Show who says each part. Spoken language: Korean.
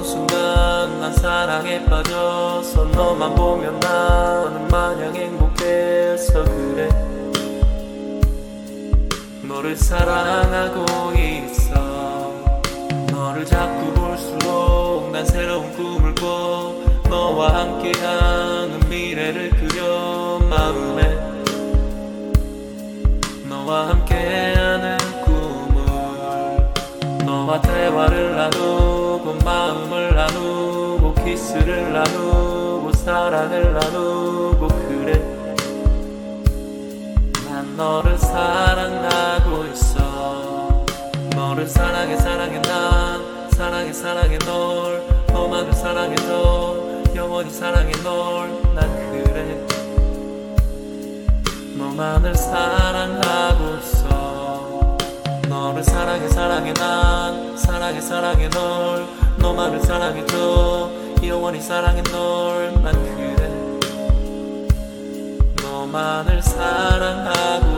Speaker 1: 순간 난 사랑에 빠져서 너만 보면 나는 마냥 행복해서 그래. 너를 사랑하고 있어. 너를 자꾸 볼수록 난 새로운 꿈을 꿔. 너와 함께하는 미래를 그려 마음에. 너와 함께하는 꿈을, 너와 대화를 나누고 마음을 나누고 키스를 나누고 사랑을 나누고 그래. 난 너를 사랑하고 있어. 너를 사랑해 사랑해 난 사랑해 사랑해 널. 너만을 사랑해서 영원히 사랑해 널. 난 그래. 너만을 사랑하고 있어. 너를 사랑해 사랑해 난 사랑해 사랑해 널. 너만을 사랑해줘 영원히 사랑해 널. 난 그래. 너만을 사랑하고